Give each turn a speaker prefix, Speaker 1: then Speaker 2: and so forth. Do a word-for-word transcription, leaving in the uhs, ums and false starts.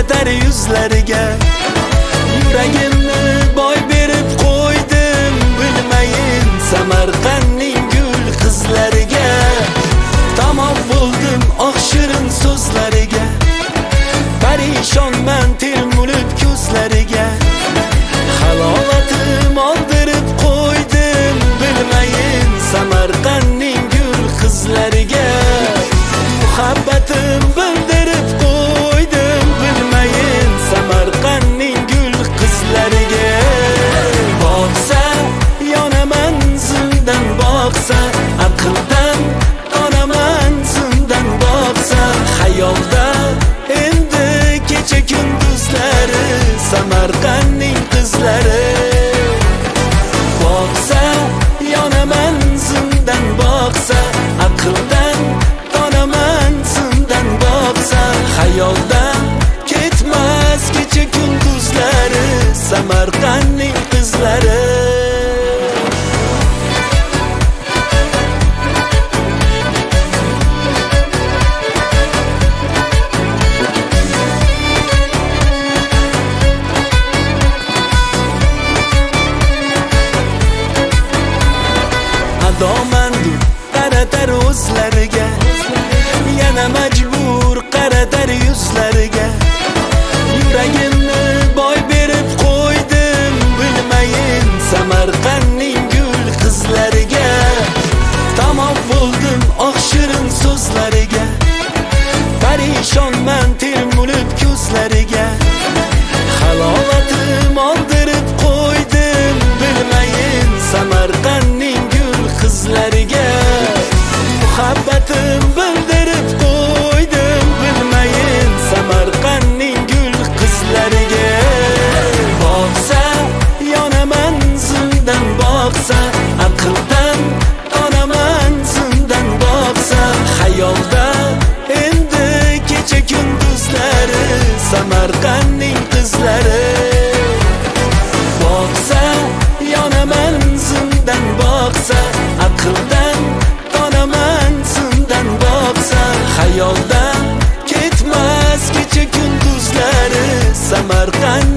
Speaker 1: qaratar yuzlariga. Yuragimni boy berib qo'ydim, bilmayin Samarqandning gul qizlariga. Tamom bo'ldim oq shirin so'zlariga, parishonman termulib ko'zlariga. Halovatim oldirib qo'ydim, bilmayin Samarqandning gul qizlariga. Muhabbatim bildirib qo'ydim, bilmayin Samarqandning gul qizlariga. Boqsa yonaman zimdan, boqsa aqldan onaman zimdan, boqsa xayolda endi kecha kunduzlari Samarqandning qizlari. Boqsa yonaman zimdan, boqsa aqldan onaman zimdan, boqsa xayoldan ketmas kecha kunduzlari Samarqandning qizlari. Adomandu qaratar o'zlariga, yana majbur qaratar yuzlariga. Yuragimni boy berib qo'ydim, bilmayin Samarqandning gul qizlariga. Tamom bo'ldim oq shirin so'zlariga, parishonman termulib ko'zlariga. Halovatim oldirib qo'ydim, bilmayin Samarqandning gul qizlariga. Muhabbatim bildirib qo'ydim, bilmayin Samarqandning gul qizlariga. Boqsa yonaman zimdan, boqsa aqldan onaman zimdan, boqsa xayolda endi kecha kunduzlari Samarqandning qizlari. Boqsa yonaman zimdan, boqsa aqldan onaman zimdan, boqsa xayoldan ketmas kecha kunduzlari Samarqand